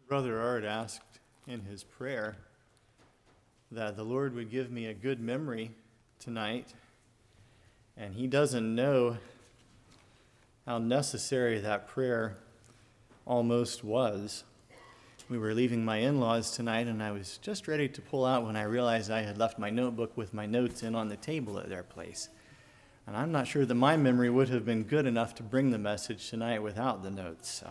Brother Art asked in his prayer that the Lord would give me a good memory tonight, and he doesn't know how necessary that prayer almost was. We were leaving my in-laws tonight, and I was just ready to pull out when I realized I had left my notebook with my notes in on the table at their place. And I'm not sure that my memory would have been good enough to bring the message tonight without the notes.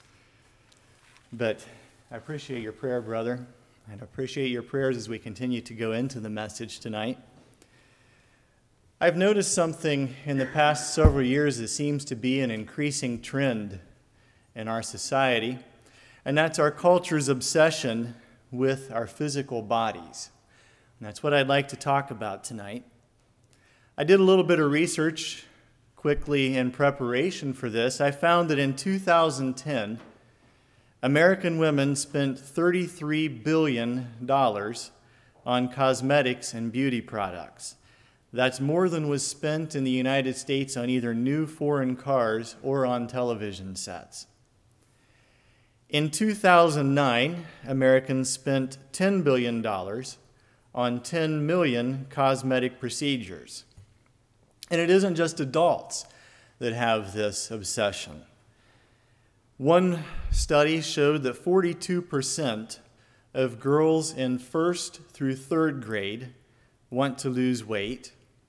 But I appreciate your prayer, brother. I appreciate your prayers as we continue to go into the message tonight. I've noticed something in the past several years that seems to be an increasing trend in our society, and that's our culture's obsession with our physical bodies. And that's what I'd like to talk about tonight. I did a little bit of research quickly in preparation for this. I found that in 2010, American women spent $33 billion on cosmetics and beauty products. That's more than was spent in the United States on either new foreign cars or on television sets. In 2009, Americans spent $10 billion on 10 million cosmetic procedures. And it isn't just adults that have this obsession. One study showed that 42% of girls in 1st through 3rd grade want to lose weight.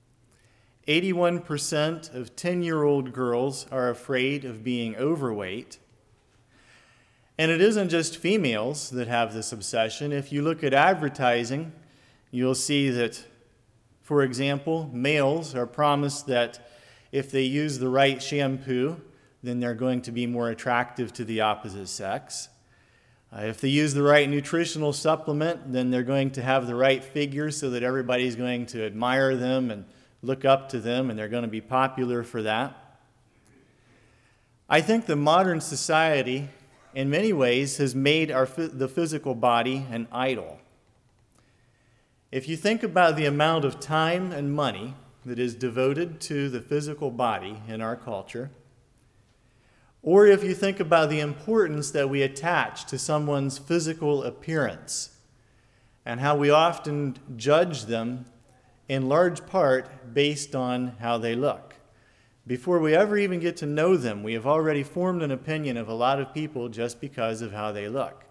81% of 10-year-old girls are afraid of being overweight. And it isn't just females that have this obsession. If you look at advertising, you'll see that, for example, males are promised that if they use the right shampoo, then they're going to be more attractive to the opposite sex. If they use the right nutritional supplement, then they're going to have the right figure so that everybody's going to admire them and look up to them, and they're going to be popular for that. I think the modern society, in many ways, has made the physical body an idol. If you think about the amount of time and money that is devoted to the physical body in our culture, or if you think about the importance that we attach to someone's physical appearance and how we often judge them in large part based on how they look. Before we ever even get to know them, we have already formed an opinion of a lot of people just because of how they look.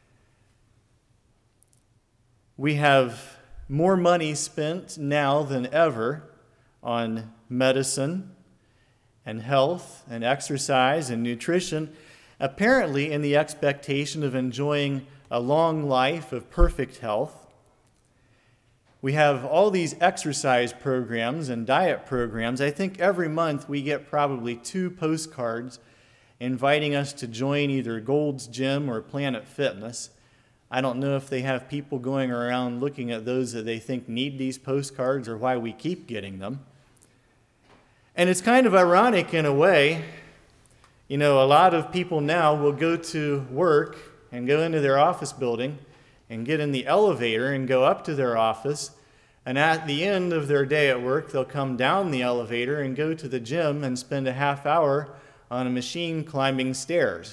We have more money spent now than ever on medicine and health and exercise and nutrition, apparently in the expectation of enjoying a long life of perfect health. We have all these exercise programs and diet programs. I think every month we get probably 2 postcards inviting us to join either Gold's Gym or Planet Fitness. I don't know if they have people going around looking at those that they think need these postcards or why we keep getting them. And it's kind of ironic in a way. You know, a lot of people now will go to work and go into their office building and get in the elevator and go up to their office. And at the end of their day at work, they'll come down the elevator and go to the gym and spend a half hour on a machine climbing stairs.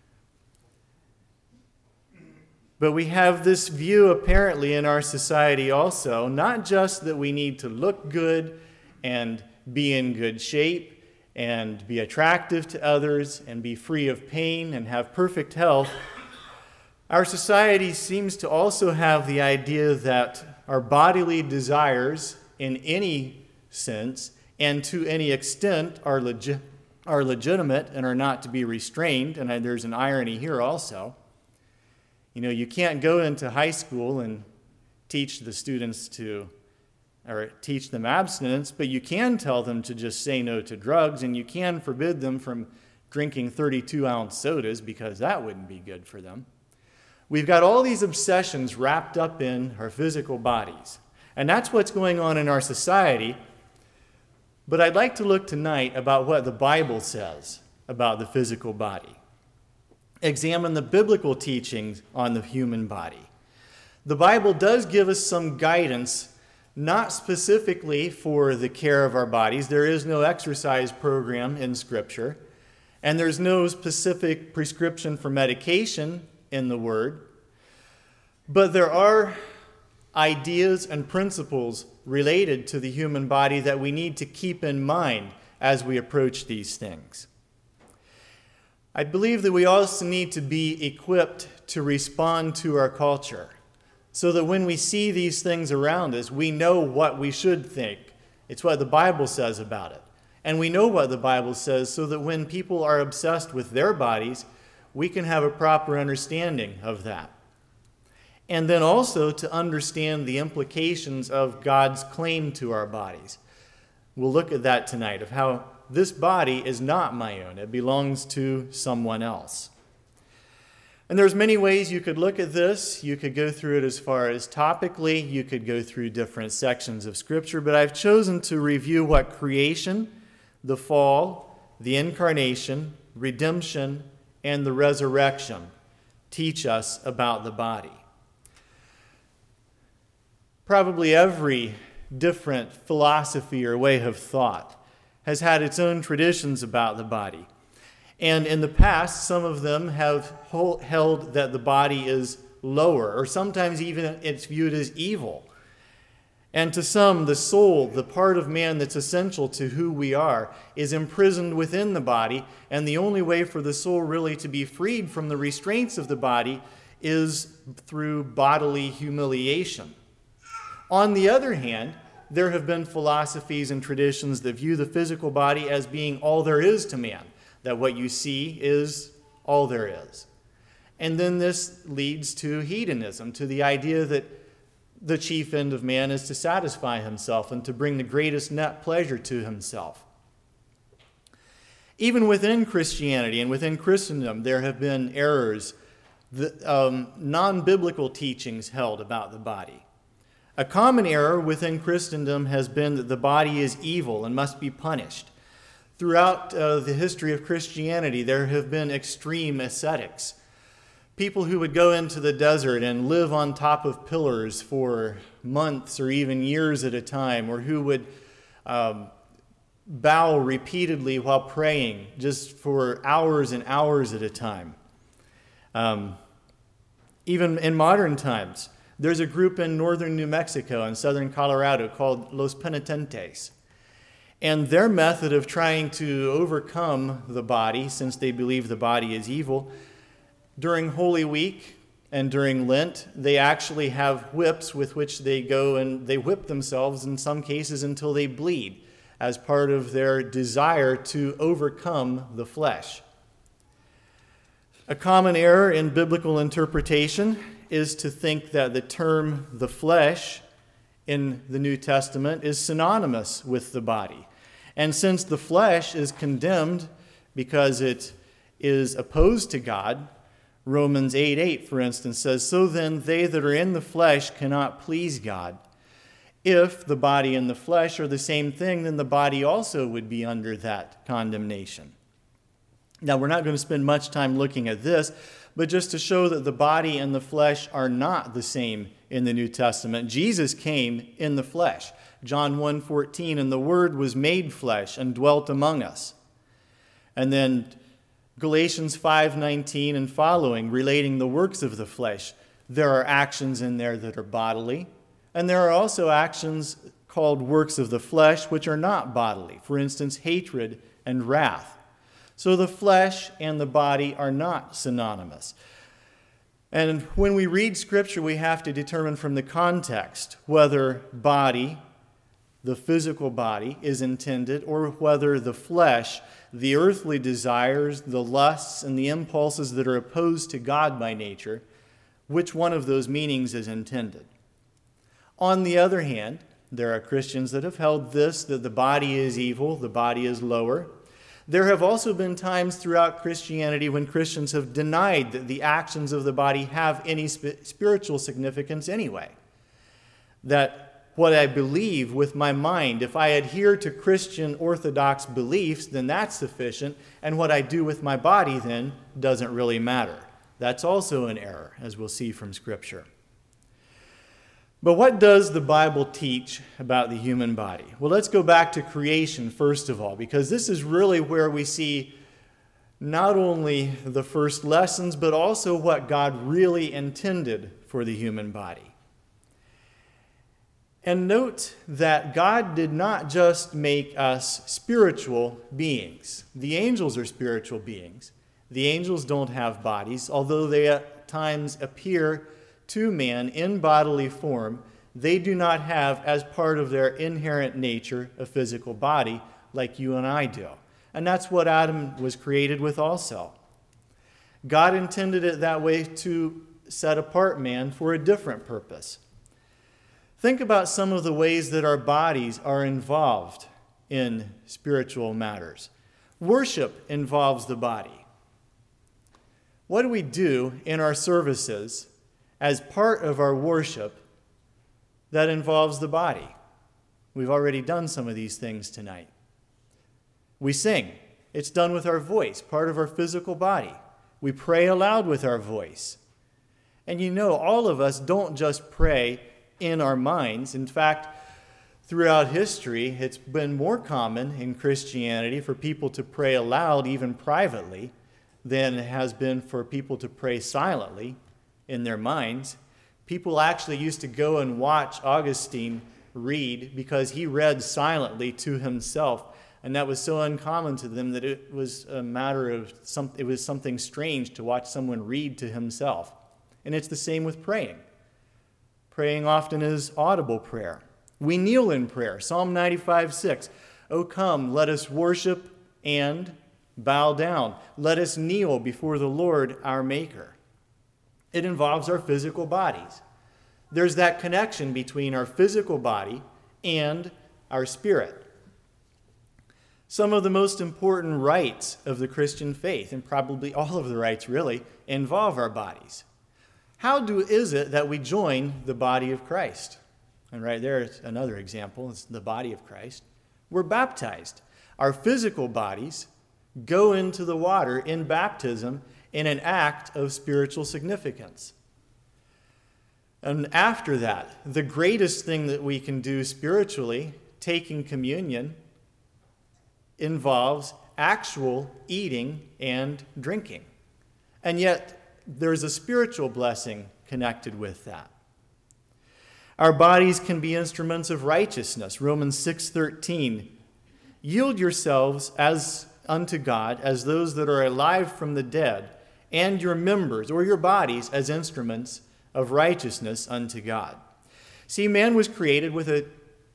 But we have this view apparently in our society also, not just that we need to look good and be in good shape and be attractive to others and be free of pain and have perfect health. Our society seems to also have the idea that our bodily desires in any sense and to any extent are legitimate and are not to be restrained. And there's an irony here also. You know, you can't go into high school and teach the students or teach them abstinence, but you can tell them to just say no to drugs, and you can forbid them from drinking 32-ounce sodas because that wouldn't be good for them. We've got all these obsessions wrapped up in our physical bodies, and that's what's going on in our society. But I'd like to look tonight about what the Bible says about the physical body. Examine the biblical teachings on the human body. The Bible does give us some guidance, not specifically for the care of our bodies. There is no exercise program in Scripture, and there's no specific prescription for medication in the Word, but there are ideas and principles related to the human body that we need to keep in mind as we approach these things. I believe that we also need to be equipped to respond to our culture so that when we see these things around us, we know what we should think. It's what the Bible says about it. And we know what the Bible says so that when people are obsessed with their bodies, we can have a proper understanding of that. And then also to understand the implications of God's claim to our bodies. We'll look at that tonight, of how this body is not my own. It belongs to someone else. And there's many ways you could look at this. You could go through it as far as topically. You could go through different sections of Scripture. But I've chosen to review what creation, the fall, the incarnation, redemption, and the resurrection teach us about the body. Probably every different philosophy or way of thought has had its own traditions about the body. And in the past, some of them have held that the body is lower, or sometimes even it's viewed as evil. And to some, the soul, the part of man that's essential to who we are, is imprisoned within the body, and the only way for the soul really to be freed from the restraints of the body is through bodily humiliation. On the other hand, there have been philosophies and traditions that view the physical body as being all there is to man, that what you see is all there is. And then this leads to hedonism, to the idea that the chief end of man is to satisfy himself and to bring the greatest net pleasure to himself. Even within Christianity and within Christendom, there have been errors, non-biblical teachings held about the body. A common error within Christendom has been that the body is evil and must be punished. Throughout the history of Christianity, there have been extreme ascetics. People who would go into the desert and live on top of pillars for months or even years at a time, or who would bow repeatedly while praying just for hours and hours at a time. Even in modern times, there's a group in northern New Mexico and southern Colorado called Los Penitentes. And their method of trying to overcome the body, since they believe the body is evil, during Holy Week and during Lent, they actually have whips with which they go and they whip themselves in some cases until they bleed as part of their desire to overcome the flesh. A common error in biblical interpretation is to think that the term the flesh in the New Testament is synonymous with the body. And since the flesh is condemned because it is opposed to God, Romans 8:8, for instance, says, "So then they that are in the flesh cannot please God. If the body and the flesh are the same thing, then the body also would be under that condemnation." Now, we're not going to spend much time looking at this, but just to show that the body and the flesh are not the same in the New Testament. Jesus came in the flesh. John 1:14, "And the Word was made flesh and dwelt among us." And then Galatians 5:19 and following, relating the works of the flesh. There are actions in there that are bodily, and there are also actions called works of the flesh which are not bodily. For instance, hatred and wrath. So the flesh and the body are not synonymous. And when we read Scripture, we have to determine from the context whether body, the physical body, is intended, or whether the flesh, the earthly desires, the lusts, and the impulses that are opposed to God by nature, which one of those meanings is intended. On the other hand, there are Christians that have held this, that the body is evil, the body is lower. There have also been times throughout Christianity when Christians have denied that the actions of the body have any spiritual significance anyway. That what I believe with my mind, if I adhere to Christian Orthodox beliefs, then that's sufficient, and what I do with my body then doesn't really matter. That's also an error, as we'll see from Scripture. But what does the Bible teach about the human body? Well, let's go back to creation first of all, because this is really where we see not only the first lessons, but also what God really intended for the human body. And note that God did not just make us spiritual beings. The angels are spiritual beings. The angels don't have bodies, although they at times appear to man in bodily form. They do not have, as part of their inherent nature, a physical body like you and I do. And that's what Adam was created with also. God intended it that way to set apart man for a different purpose. Think about some of the ways that our bodies are involved in spiritual matters. Worship involves the body. What do we do in our services as part of our worship that involves the body? We've already done some of these things tonight. We sing. It's done with our voice, part of our physical body. We pray aloud with our voice. And you know, all of us don't just pray in our minds. In fact, throughout history, it's been more common in Christianity for people to pray aloud, even privately, than it has been for people to pray silently in their minds. People actually used to go and watch Augustine read because he read silently to himself, and that was so uncommon to them that it was a matter of it was something strange to watch someone read to himself. And it's the same with praying. Praying often is audible prayer. We kneel in prayer. Psalm 95:6. "O come, let us worship and bow down. Let us kneel before the Lord our Maker." It involves our physical bodies. There's that connection between our physical body and our spirit. Some of the most important rites of the Christian faith, and probably all of the rites really, involve our bodies. How is it that we join the body of Christ? And right there is another example. It's the body of Christ. We're baptized. Our physical bodies go into the water in baptism in an act of spiritual significance. And after that, the greatest thing that we can do spiritually, taking communion, involves actual eating and drinking. And yet, there's a spiritual blessing connected with that. Our bodies can be instruments of righteousness. Romans 6:13. "Yield yourselves as unto God as those that are alive from the dead, and your members or your bodies as instruments of righteousness unto God." See, man was created with a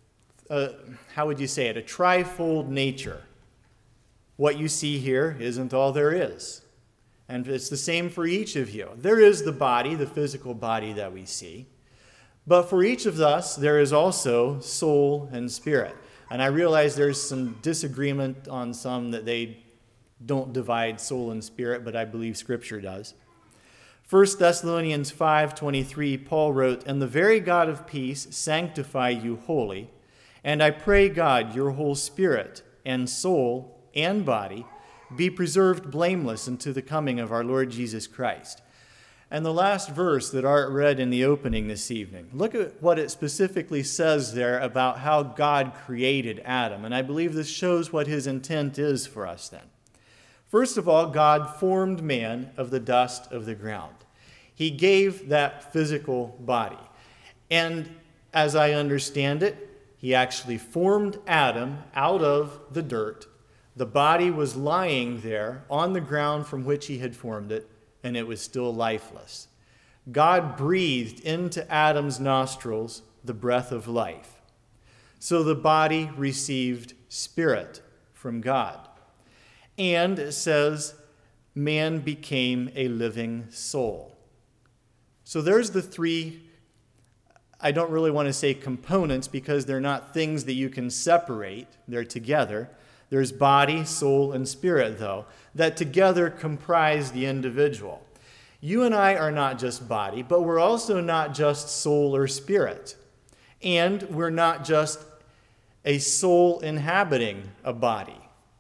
trifold nature. What you see here isn't all there is. And it's the same for each of you. There is the body, the physical body that we see. But for each of us, there is also soul and spirit. And I realize there's some disagreement on some that they don't divide soul and spirit, but I believe Scripture does. 1 Thessalonians 5:23, Paul wrote, "And the very God of peace sanctify you wholly, and I pray God your whole spirit and soul and body be preserved blameless unto the coming of our Lord Jesus Christ." And the last verse that Art read in the opening this evening, look at what it specifically says there about how God created Adam. And I believe this shows what his intent is for us then. First of all, God formed man of the dust of the ground. He gave that physical body. And as I understand it, he actually formed Adam out of the dirt. The body was lying there on the ground from which he had formed it, and it was still lifeless. God breathed into Adam's nostrils the breath of life. So the body received spirit from God. And it says, man became a living soul. So there's the three, I don't really want to say components because they're not things that you can separate. They're together. There's body, soul, and spirit, though, that together comprise the individual. You and I are not just body, but we're also not just soul or spirit. And we're not just a soul inhabiting a body.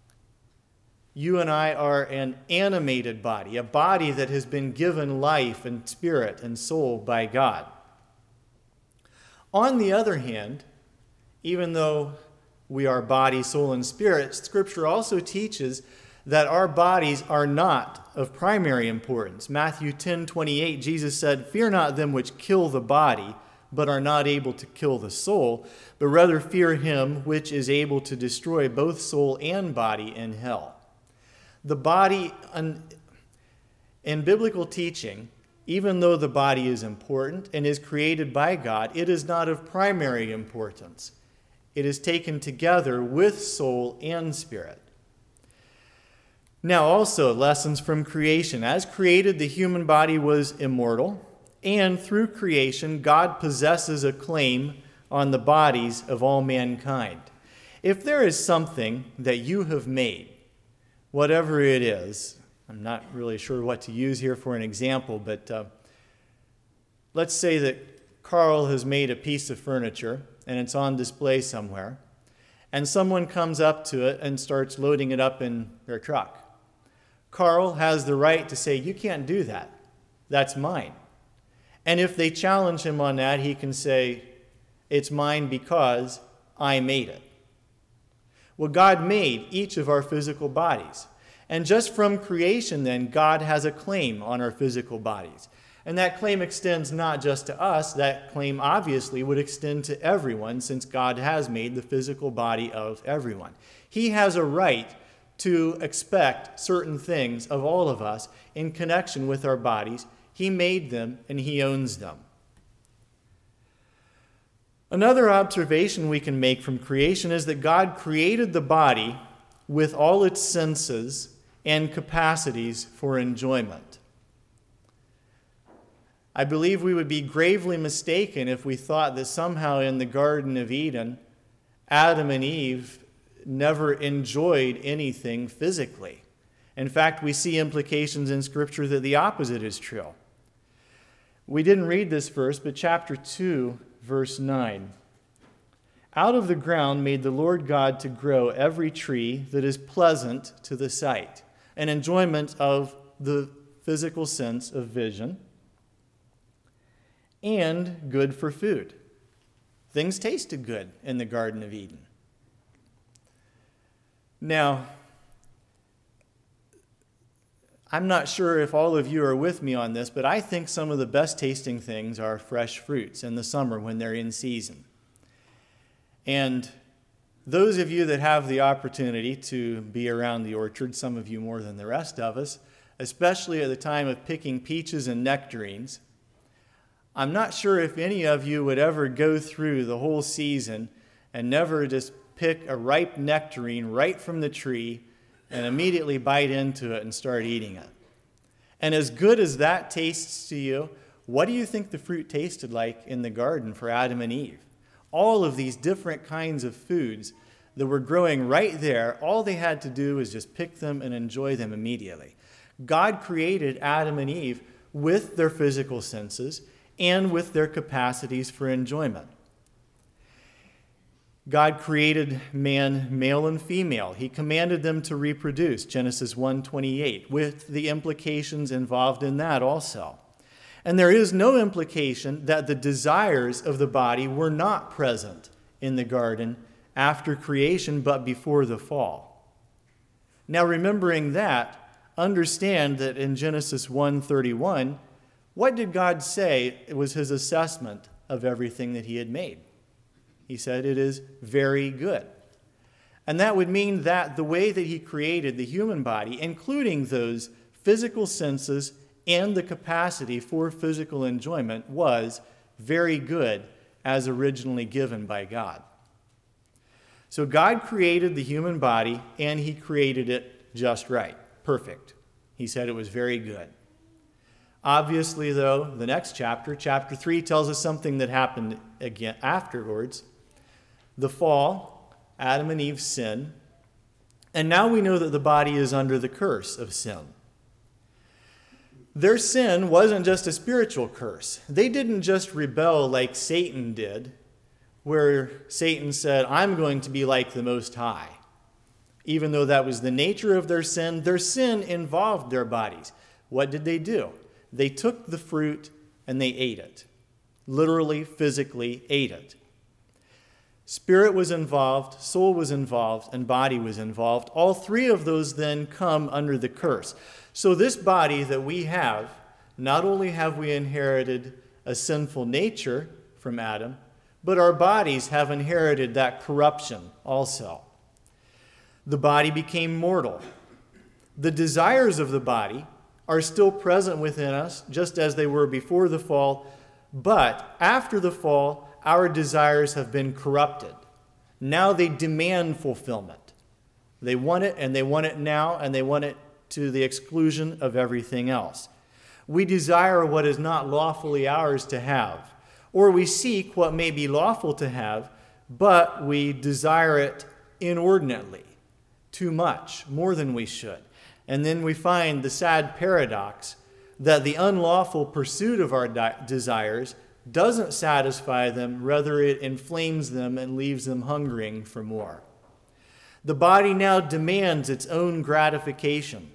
You and I are an animated body, a body that has been given life and spirit and soul by God. On the other hand, even though we are body, soul, and spirit, Scripture also teaches that our bodies are not of primary importance. Matthew 10:28, Jesus said, "Fear not them which kill the body, but are not able to kill the soul, but rather fear him which is able to destroy both soul and body in hell." The body, in biblical teaching, even though the body is important and is created by God, it is not of primary importance. It is taken together with soul and spirit. Now also, lessons from creation. As created, the human body was immortal, and through creation, God possesses a claim on the bodies of all mankind. If there is something that you have made, whatever it is, I'm not really sure what to use here for an example, but let's say that Carl has made a piece of furniture and it's on display somewhere, and someone comes up to it and starts loading it up in their truck. Carl has the right to say, "You can't do that. That's mine." And if they challenge him on that, he can say, "It's mine because I made it." Well, God made each of our physical bodies. And just from creation, then, God has a claim on our physical bodies. And that claim extends not just to us. That claim obviously would extend to everyone, since God has made the physical body of everyone. He has a right to expect certain things of all of us in connection with our bodies. He made them and he owns them. Another observation we can make from creation is that God created the body with all its senses and capacities for enjoyment. I believe we would be gravely mistaken if we thought that somehow in the Garden of Eden, Adam and Eve never enjoyed anything physically. In fact, we see implications in Scripture that the opposite is true. We didn't read this verse, but chapter 2, verse 9. "Out of the ground made the Lord God to grow every tree that is pleasant to the sight," an enjoyment of the physical sense of vision, "and good for food." Things tasted good in the Garden of Eden. Now, I'm not sure if all of you are with me on this, but I think some of the best tasting things are fresh fruits in the summer when they're in season. And those of you that have the opportunity to be around the orchard, some of you more than the rest of us, especially at the time of picking peaches and nectarines, I'm not sure if any of you would ever go through the whole season and never just pick a ripe nectarine right from the tree and immediately bite into it and start eating it. And as good as that tastes to you, what do you think the fruit tasted like in the garden for Adam and Eve? All of these different kinds of foods that were growing right there, all they had to do was just pick them and enjoy them immediately. God created Adam and Eve with their physical senses and with their capacities for enjoyment. God created man male and female. He commanded them to reproduce, Genesis 1:28, with the implications involved in that also. And there is no implication that the desires of the body were not present in the garden after creation, but before the fall. Now, remembering that, understand that in Genesis 1:31, what did God say was his assessment of everything that he had made? He said, "It is very good." And that would mean that the way that he created the human body, including those physical senses and the capacity for physical enjoyment, was very good as originally given by God. So God created the human body, and he created it just right, perfect. He said it was very good. Obviously, though, the next chapter, chapter 3, tells us something that happened again afterwards. The fall, Adam and Eve's sin, and now we know that the body is under the curse of sin. Their sin wasn't just a spiritual curse. They didn't just rebel like Satan did, where Satan said, "I'm going to be like the Most High." Even though that was the nature of their sin involved their bodies. What did they do? They took the fruit and they ate it. Literally, physically ate it. Spirit was involved, soul was involved, and body was involved. All three of those then come under the curse. So this body that we have, not only have we inherited a sinful nature from Adam, but our bodies have inherited that corruption also. The body became mortal. The desires of the body are still present within us, just as they were before the fall, but after the fall, our desires have been corrupted. Now they demand fulfillment. They want it, and they want it now, and they want it to the exclusion of everything else. We desire what is not lawfully ours to have, or we seek what may be lawful to have, but we desire it inordinately, too much, more than we should. And then we find the sad paradox that the unlawful pursuit of our desires doesn't satisfy them, rather it inflames them and leaves them hungering for more. The body now demands its own gratification.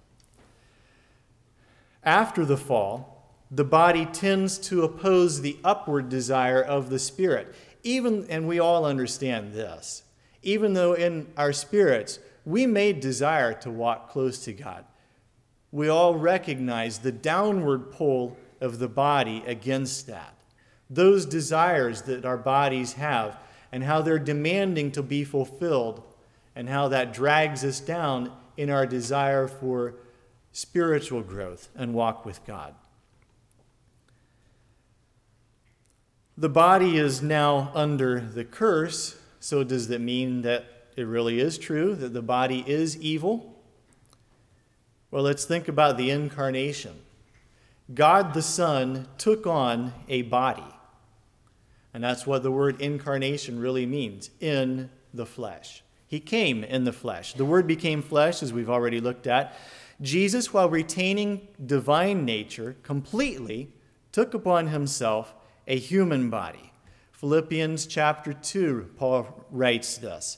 After the fall, the body tends to oppose the upward desire of the spirit. And we all understand this. Even though in our spirits we may desire to walk close to God, we all recognize the downward pull of the body against that. Those desires that our bodies have and how they're demanding to be fulfilled and how that drags us down in our desire for spiritual growth and walk with God. The body is now under the curse, so does that mean that it really is true that the body is evil? Well, let's think about the incarnation. God the Son took on a body. And that's what the word incarnation really means, in the flesh. He came in the flesh. The word became flesh, as we've already looked at. Jesus, while retaining divine nature completely, took upon himself a human body. Philippians chapter 2, Paul writes this.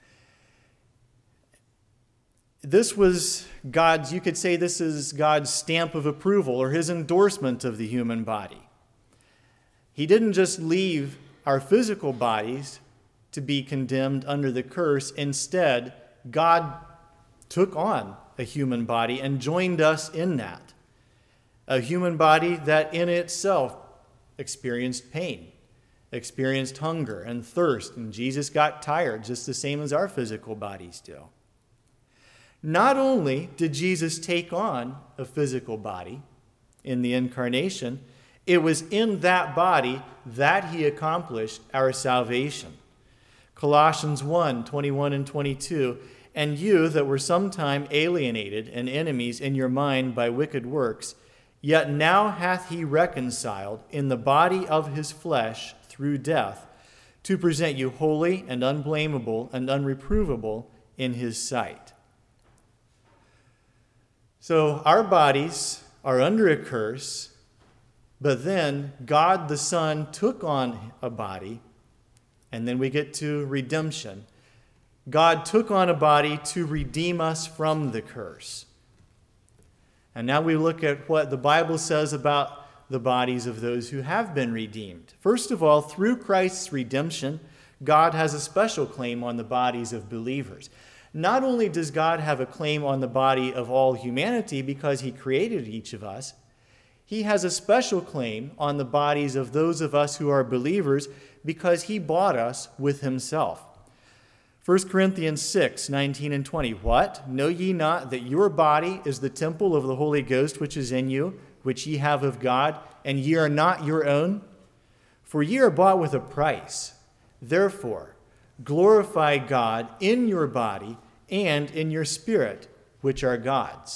This was God's, you could say this is God's stamp of approval or his endorsement of the human body. He didn't just leave our physical bodies to be condemned under the curse. Instead, God took on a human body and joined us in that. A human body that in itself experienced pain, experienced hunger and thirst, and Jesus got tired just the same as our physical bodies do. Not only did Jesus take on a physical body in the incarnation, it was in that body that he accomplished our salvation. Colossians 1, 21 and 22, and you that were sometime alienated and enemies in your mind by wicked works, yet now hath he reconciled in the body of his flesh through death, to present you holy and unblameable and unreprovable in his sight. So our bodies are under a curse, but then God the Son took on a body, and then we get to redemption. God took on a body to redeem us from the curse. And now we look at what the Bible says about the bodies of those who have been redeemed. First of all, through Christ's redemption, God has a special claim on the bodies of believers. Not only does God have a claim on the body of all humanity because he created each of us, he has a special claim on the bodies of those of us who are believers because he bought us with himself. 1 Corinthians 6, 19 and 20. What? Know ye not that your body is the temple of the Holy Ghost which is in you, which ye have of God, and ye are not your own? For ye are bought with a price. Therefore, glorify God in your body and in your spirit, which are God's.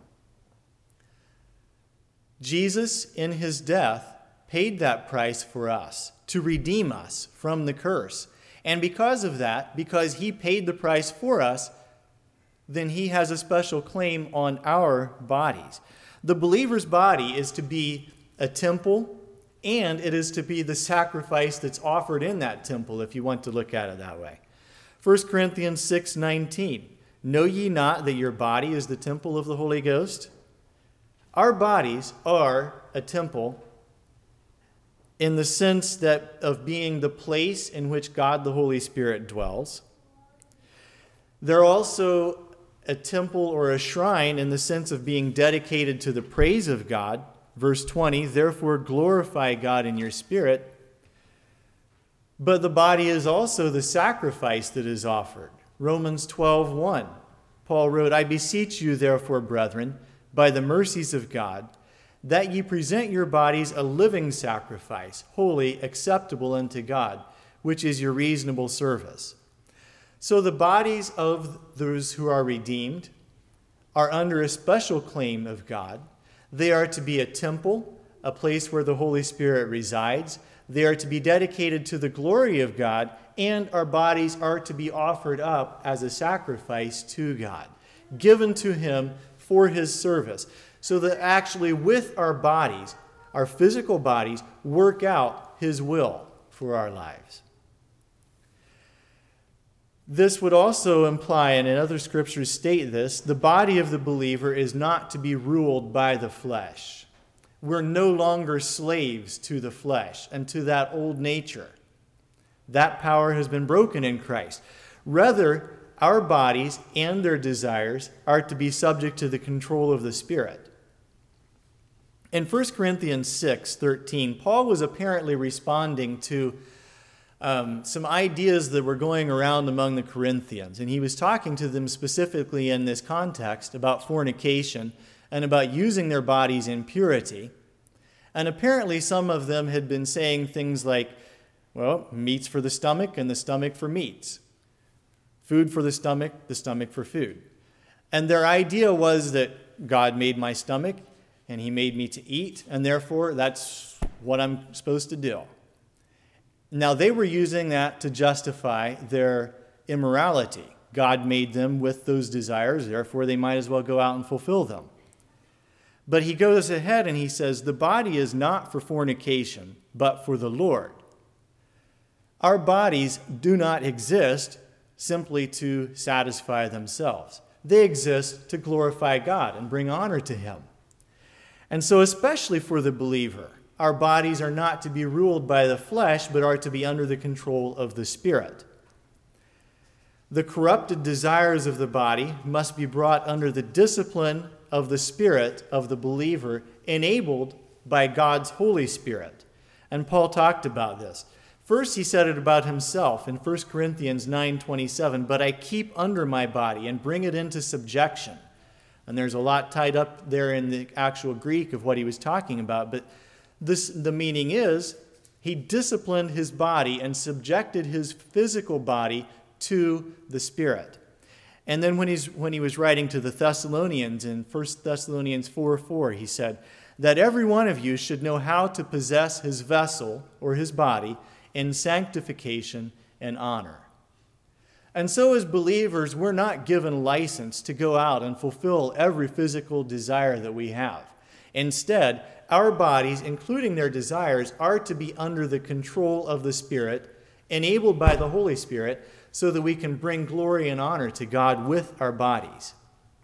Jesus, in his death, paid that price for us to redeem us from the curse. And because of that, because he paid the price for us, then he has a special claim on our bodies. The believer's body is to be a temple, and it is to be the sacrifice that's offered in that temple, if you want to look at it that way. 1 Corinthians 6:19. Know ye not that your body is the temple of the Holy Ghost? Our bodies are a temple in the sense that of being the place in which God the Holy Spirit dwells. They're also a temple or a shrine in the sense of being dedicated to the praise of God. Verse 20, therefore glorify God in your spirit. But the body is also the sacrifice that is offered. Romans 12:1. Paul wrote, I beseech you, therefore, brethren, by the mercies of God, that ye present your bodies a living sacrifice, holy, acceptable unto God, which is your reasonable service. So the bodies of those who are redeemed are under a special claim of God. They are to be a temple, a place where the Holy Spirit resides. They are to be dedicated to the glory of God, and our bodies are to be offered up as a sacrifice to God, given to Him for His service, so that actually with our bodies, our physical bodies, work out His will for our lives. This would also imply, and in other scriptures state this, the body of the believer is not to be ruled by the flesh. We're no longer slaves to the flesh and to that old nature. That power has been broken in Christ. Rather, our bodies and their desires are to be subject to the control of the Spirit. In 1 Corinthians 6:13, Paul was apparently responding to some ideas that were going around among the Corinthians. And he was talking to them specifically in this context about fornication and about using their bodies in purity. And apparently some of them had been saying things like, well, meat's for the stomach and the stomach for meats. Food for the stomach for food. And their idea was that God made my stomach and He made me to eat, and therefore that's what I'm supposed to do. Now, they were using that to justify their immorality. God made them with those desires, therefore they might as well go out and fulfill them. But he goes ahead and he says, the body is not for fornication, but for the Lord. Our bodies do not exist simply to satisfy themselves. They exist to glorify God and bring honor to Him. And so especially for the believer, our bodies are not to be ruled by the flesh, but are to be under the control of the Spirit. The corrupted desires of the body must be brought under the discipline of the Spirit of the believer, enabled by God's Holy Spirit. And Paul talked about this. First, he said it about himself in 1 Corinthians 9:27, but I keep under my body and bring it into subjection. And there's a lot tied up there in the actual Greek of what he was talking about, but the meaning is, he disciplined his body and subjected his physical body to the Spirit. And then when he was writing to the Thessalonians in 1 Thessalonians 4:4, he said, that every one of you should know how to possess his vessel or his body in sanctification and honor. And so as believers, we're not given license to go out and fulfill every physical desire that we have. Instead, our bodies, including their desires, are to be under the control of the Spirit, enabled by the Holy Spirit, so that we can bring glory and honor to God with our bodies.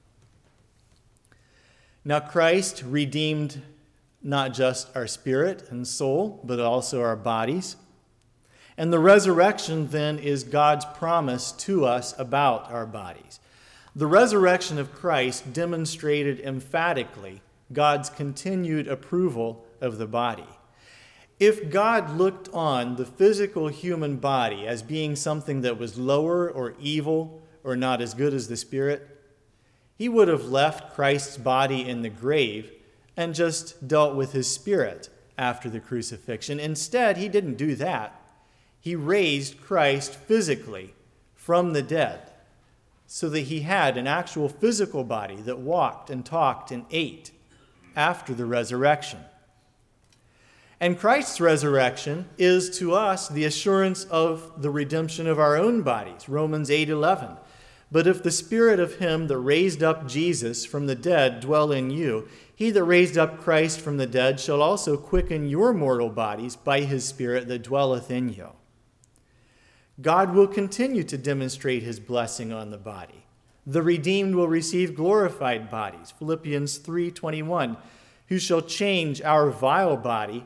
Now, Christ redeemed not just our spirit and soul, but also our bodies. And the resurrection, then, is God's promise to us about our bodies. The resurrection of Christ demonstrated emphatically God's continued approval of the body. If God looked on the physical human body as being something that was lower or evil or not as good as the spirit, He would have left Christ's body in the grave and just dealt with His spirit after the crucifixion. Instead, He didn't do that. He raised Christ physically from the dead so that He had an actual physical body that walked and talked and ate after the resurrection. And Christ's resurrection is to us the assurance of the redemption of our own bodies. Romans 8:11. But if the Spirit of Him that raised up Jesus from the dead dwell in you, He that raised up Christ from the dead shall also quicken your mortal bodies by His Spirit that dwelleth in you. God will continue to demonstrate His blessing on the body. The redeemed will receive glorified bodies. Philippians 3:21, who shall change our vile body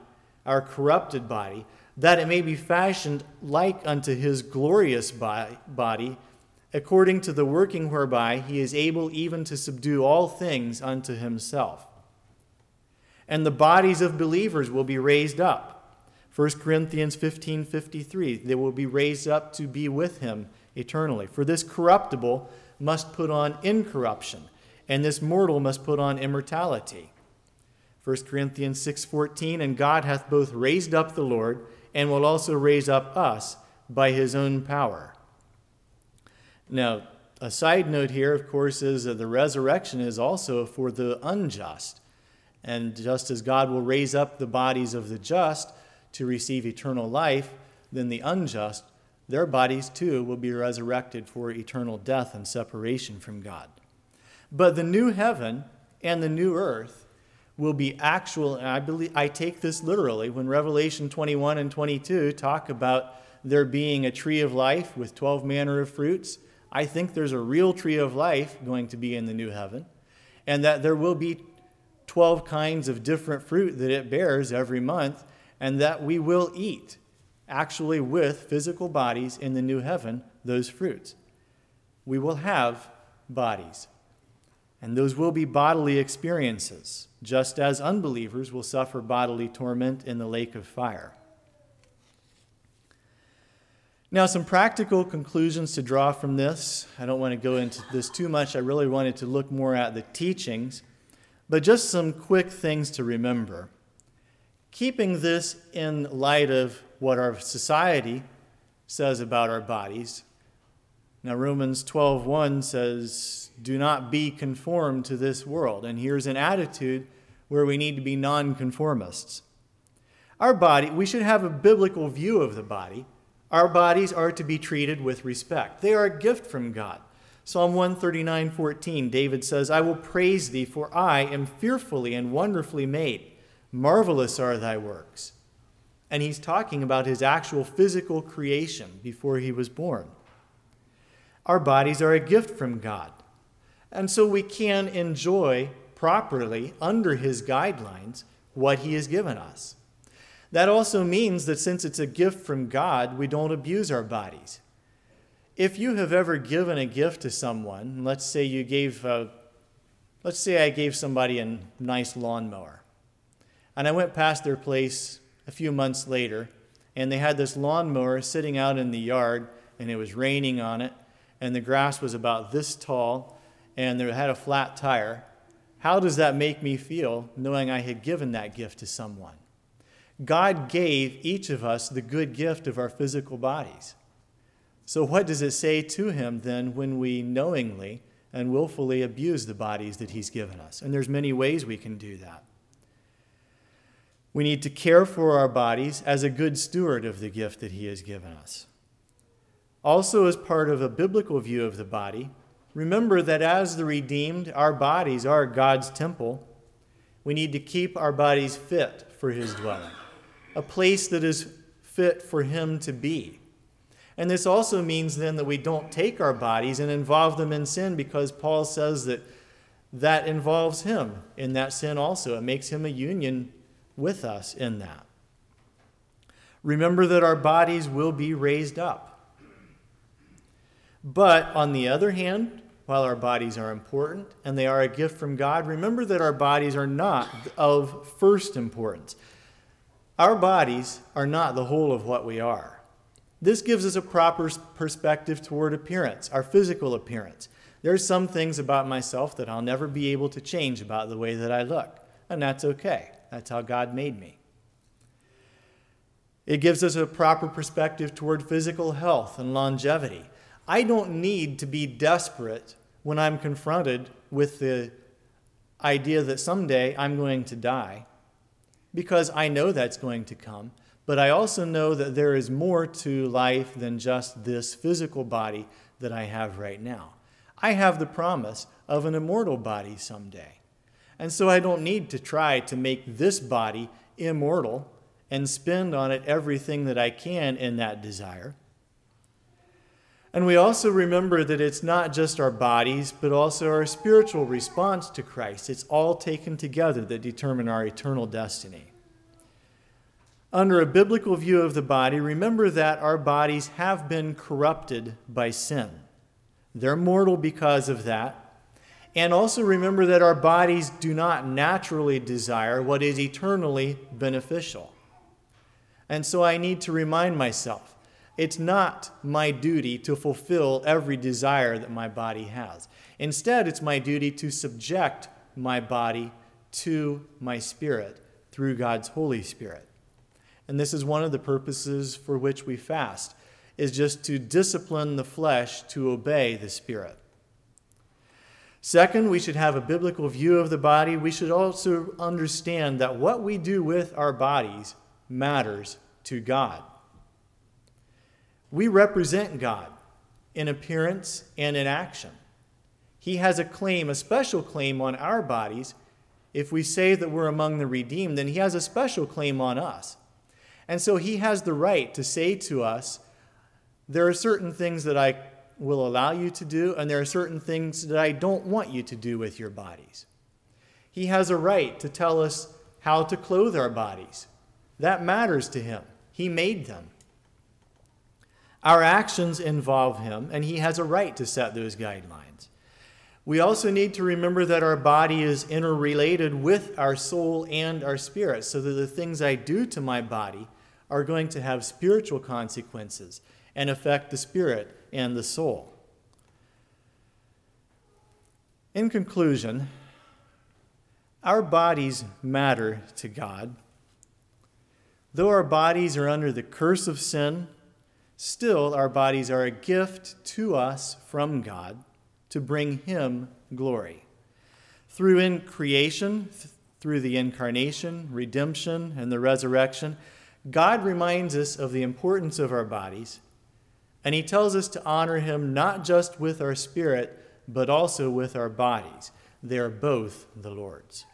our corrupted body, that it may be fashioned like unto his glorious body, according to the working whereby he is able even to subdue all things unto himself. And the bodies of believers will be raised up. 1 Corinthians 15:53, they will be raised up to be with him eternally. For this corruptible must put on incorruption, and this mortal must put on immortality. 1 Corinthians 6:14, and God hath both raised up the Lord, and will also raise up us by his own power. Now, a side note here, of course, is that the resurrection is also for the unjust. And just as God will raise up the bodies of the just to receive eternal life, then the unjust, their bodies too will be resurrected for eternal death and separation from God. But the new heaven and the new earth will be actual, and I take this literally, when Revelation 21 and 22 talk about there being a tree of life with 12 manner of fruits. I think there's a real tree of life going to be in the new heaven, and that there will be 12 kinds of different fruit that it bears every month, and that we will eat, actually with physical bodies in the new heaven, those fruits. We will have bodies, and those will be bodily experiences, just as unbelievers will suffer bodily torment in the lake of fire. Now, some practical conclusions to draw from this. I don't want to go into this too much. I really wanted to look more at the teachings, but just some quick things to remember. Keeping this in light of what our society says about our bodies. Now, Romans 12:1 says, do not be conformed to this world. And here's an attitude where we need to be nonconformists. Our body, we should have a biblical view of the body. Our bodies are to be treated with respect. They are a gift from God. Psalm 139:14, David says, I will praise thee, for I am fearfully and wonderfully made. Marvelous are thy works. And he's talking about his actual physical creation before he was born. Our bodies are a gift from God. And so we can enjoy properly, under his guidelines, what he has given us. That also means that since it's a gift from God, we don't abuse our bodies. If you have ever given a gift to someone, let's say I gave somebody a nice lawnmower, and I went past their place a few months later, and they had this lawnmower sitting out in the yard, and it was raining on it, and the grass was about this tall, and they had a flat tire. How does that make me feel, knowing I had given that gift to someone? God gave each of us the good gift of our physical bodies. So what does it say to him then when we knowingly and willfully abuse the bodies that he's given us? And there's many ways we can do that. We need to care for our bodies as a good steward of the gift that he has given us. Also, as part of a biblical view of the body, remember that as the redeemed, our bodies are God's temple. We need to keep our bodies fit for his dwelling, a place that is fit for him to be. And this also means then that we don't take our bodies and involve them in sin, because Paul says that that involves him in that sin also. It makes him a union with us in that. Remember that our bodies will be raised up. But on the other hand, while our bodies are important and they are a gift from God, remember that our bodies are not of first importance. Our bodies are not the whole of what we are. This gives us a proper perspective toward appearance, our physical appearance. There's some things about myself that I'll never be able to change about the way that I look, and that's okay. That's how God made me. It gives us a proper perspective toward physical health and longevity. I don't need to be desperate when I'm confronted with the idea that someday I'm going to die, because I know that's going to come. But I also know that there is more to life than just this physical body that I have right now. I have the promise of an immortal body someday. And so I don't need to try to make this body immortal and spend on it everything that I can in that desire. And we also remember that it's not just our bodies, but also our spiritual response to Christ. It's all taken together that determine our eternal destiny. Under a biblical view of the body, remember that our bodies have been corrupted by sin. They're mortal because of that. And also remember that our bodies do not naturally desire what is eternally beneficial. And so I need to remind myself, it's not my duty to fulfill every desire that my body has. Instead, it's my duty to subject my body to my spirit through God's Holy Spirit. And this is one of the purposes for which we fast, is just to discipline the flesh to obey the Spirit. Second, we should have a biblical view of the body. We should also understand that what we do with our bodies matters to God. We represent God in appearance and in action. He has a claim, a special claim on our bodies. If we say that we're among the redeemed, then he has a special claim on us. And so he has the right to say to us, there are certain things that I will allow you to do, and there are certain things that I don't want you to do with your bodies. He has a right to tell us how to clothe our bodies. That matters to him. He made them. Our actions involve him, and he has a right to set those guidelines. We also need to remember that our body is interrelated with our soul and our spirit, so that the things I do to my body are going to have spiritual consequences and affect the spirit and the soul. In conclusion, our bodies matter to God. Though our bodies are under the curse of sin, still our bodies are a gift to us from God to bring him glory. Through creation, through the incarnation, redemption, and the resurrection, God reminds us of the importance of our bodies, and he tells us to honor him not just with our spirit, but also with our bodies. They are both the Lord's.